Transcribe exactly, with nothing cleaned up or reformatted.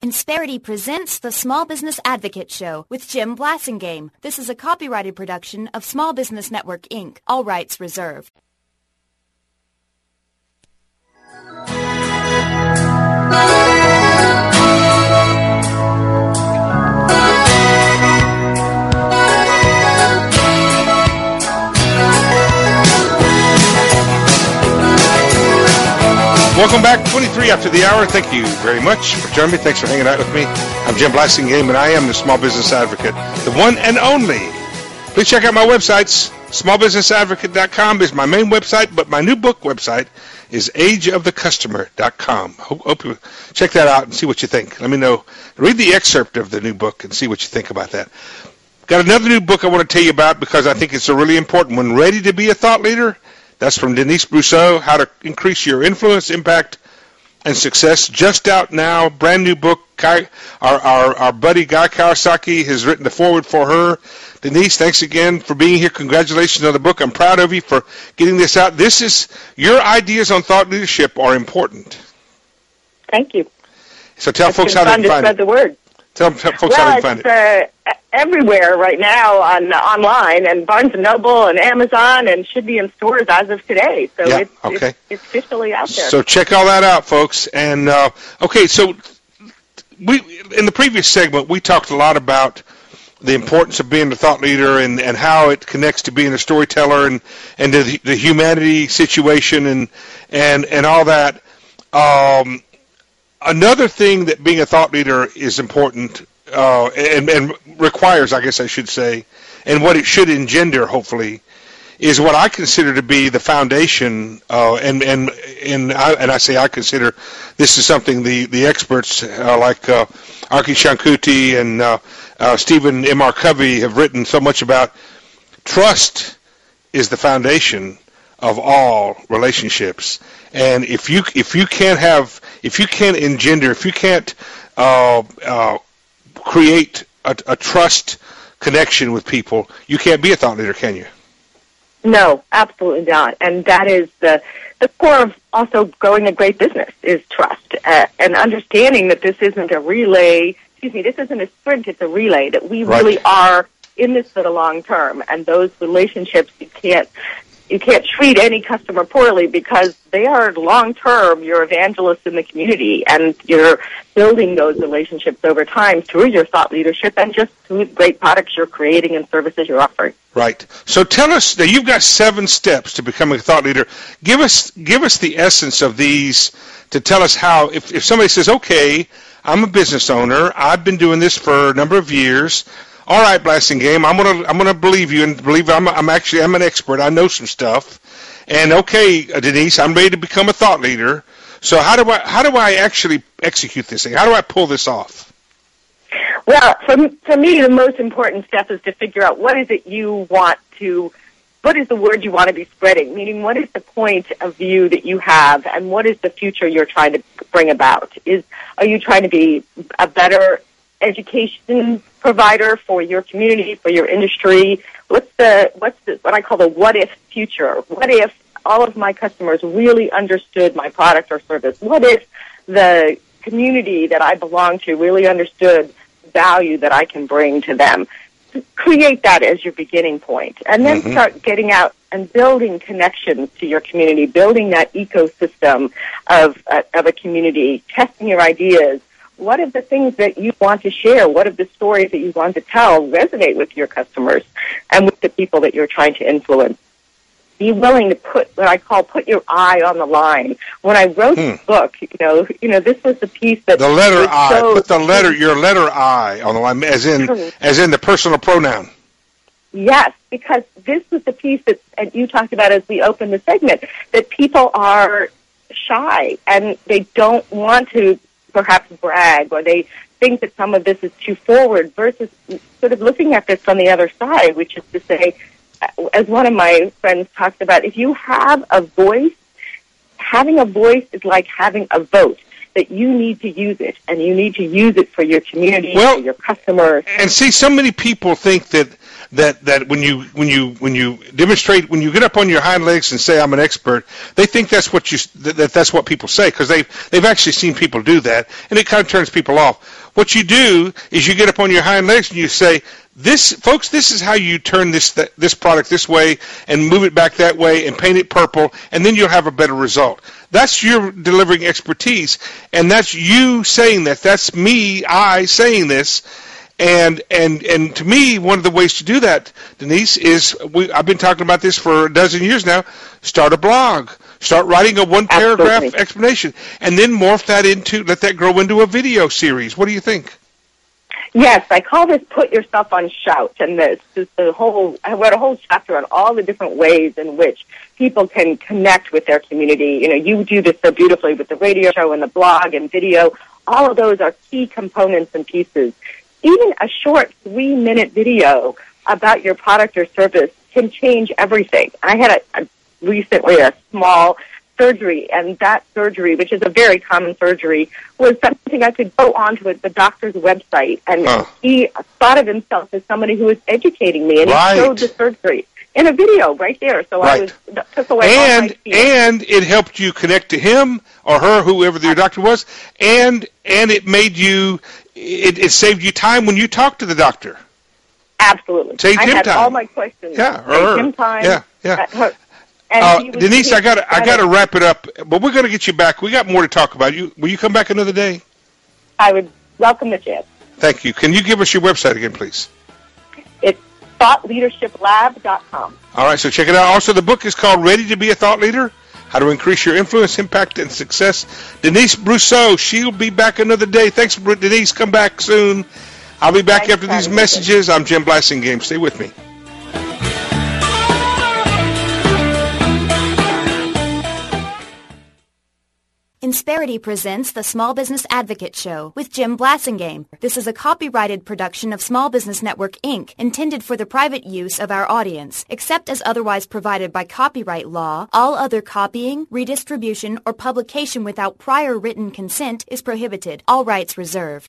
Insperity presents the Small Business Advocate Show with Jim Blasingame. This is a copyrighted production of Small Business Network, Incorporated. All rights reserved. Welcome back, twenty-three after the hour. Thank you very much for joining me. Thanks for hanging out with me. I'm Jim Blasingame, and I am the Small Business Advocate, the one and only. Please check out my websites. small business advocate dot com is my main website, but my new book website is age of the customer dot com. Hope, hope you check that out and see what you think. Let me know. Read the excerpt of the new book and see what you think about that. Got another new book I want to tell you about because I think it's a really important one. Ready to be a Thought Leader? That's from Denise Brousseau, How to Increase Your Influence, Impact, and Success. Just out now, brand new book. Our, our, our buddy Guy Kawasaki has written the foreword for her. Denise, thanks again for being here. Congratulations on the book. I'm proud of you for getting this out. This is, your ideas on thought leadership are important. Thank you. So tell it's folks how they can find spread it. the word. Tell, tell folks well, how they can find it. Uh, everywhere right now on online, and Barnes and Noble and Amazon, and should be in stores as of today. So yeah, it's, okay. it's, it's officially out there. So check all that out, folks. And uh, okay, so we in the previous segment we talked a lot about the importance of being a thought leader and, and how it connects to being a storyteller and and to the, the humanity situation and and and all that. Um, another thing that being a thought leader is important. Uh, and, and requires, I guess I should say, and what it should engender, hopefully, is what I consider to be the foundation. Uh, and and and I, and I say I consider this is something the the experts uh, like uh, Arki Shankuti and uh, uh, Stephen M R Covey have written so much about. Trust is the foundation of all relationships, and if you if you can't have if you can't engender if you can't uh, uh, create a, a trust connection with people, you can't be a thought leader, can you? No, absolutely not. And that is the the core of also growing a great business is trust uh, and understanding that this isn't a relay. Excuse me, this isn't a sprint; it's a relay. That we Right. really are in this for the long term, and those relationships you can't. You can't treat any customer poorly because they are long-term. You're evangelists in the community, and you're building those relationships over time through your thought leadership and just through great products you're creating and services you're offering. Right. So tell us, now you've got seven steps to becoming a thought leader. Give us give us the essence of these to tell us how, if, if somebody says, okay, I'm a business owner, I've been doing this for a number of years, all right, Blasingame, I'm gonna I'm gonna believe you and believe I'm I'm actually I'm an expert. I know some stuff, and okay, Denise, I'm ready to become a thought leader. So how do I how do I actually execute this thing? How do I pull this off? Well, for for me, the most important step is to figure out what is it you want to. What is the word you want to be spreading? Meaning, what is the point of view that you have, and what is the future you're trying to bring about? Is are you trying to be a better education provider for your community, for your industry? What's the what's the, what I call the what if future? What if all of my customers really understood my product or service? What if the community that I belong to really understood the value that I can bring to them? Create that as your beginning point, and then mm-hmm. start getting out and building connections to your community, building that ecosystem of uh, of a community, testing your ideas. What are the things that you want to share? What are the stories that you want to tell resonate with your customers and with the people that you're trying to influence? Be willing to put what I call put your eye on the line. When I wrote hmm. this book, you know, you know, this was the piece that the letter I. So, put the letter, your letter I on the line, as in as in the personal pronoun. Yes, because this was the piece that and you talked about as we opened the segment, that people are shy and they don't want to perhaps brag, or they think that some of this is too forward, versus sort of looking at this from the other side, which is to say, as one of my friends talked about, if you have a voice, having a voice is like having a vote, that you need to use it, and you need to use it for your community, well, for your customers. And see, so many people think that that, that when you when you when you demonstrate, when you get up on your hind legs and say I'm an expert, they think that's what you that that's what people say, because they've they've actually seen people do that, and it kind of turns people off. What you do is you get up on your hind legs and you say, "This, folks, this is how you turn this th- this product this way and move it back that way and paint it purple, and then you'll have a better result." That's your delivering expertise, and that's you saying that. That's me, I saying this. And and and to me, one of the ways to do that, Denise, is we, I've been talking about this for a dozen years now. Start a blog. Start writing a one-paragraph Absolutely. explanation, and then morph that into, let that grow into a video series. What do you think? Yes, I call this "Put Yourself on Shout," and this is the whole. I wrote a whole chapter on all the different ways in which people can connect with their community. You know, you do this so beautifully with the radio show and the blog and video. All of those are key components and pieces. Even a short three-minute video about your product or service can change everything. I had a, a recently a small surgery, and that surgery, which is a very common surgery, was something I could go onto the doctor's website, and huh. he thought of himself as somebody who was educating me, and right. he showed the surgery in a video right there. So right. I was that took away all and my fear. and it helped you connect to him or her, whoever your doctor was, and and it made you it, it saved you time when you talked to the doctor. Absolutely, Saved I him had time. all my questions. Yeah, or Saved her. him time. Yeah, yeah. Her. And Uh, he was- Denise, he- I got I got to wrap it up, but we're going to get you back. We got more to talk about. You will you come back another day? I would welcome the chance. Thank you. Can you give us your website again, please? It's thought leadership lab dot com. All right, so check it out. Also, the book is called Ready to be a Thought Leader, How to Increase Your Influence, Impact, and Success. Denise Brousseau, she'll be back another day. Thanks, Denise. Come back soon. I'll be back Thanks, after these Patty. messages. I'm Jim Blassingame. Stay with me. Insperity presents the Small Business Advocate Show with Jim Blassingame. This is a copyrighted production of Small Business Network, Incorporated, intended for the private use of our audience. Except as otherwise provided by copyright law, all other copying, redistribution, or publication without prior written consent is prohibited. All rights reserved.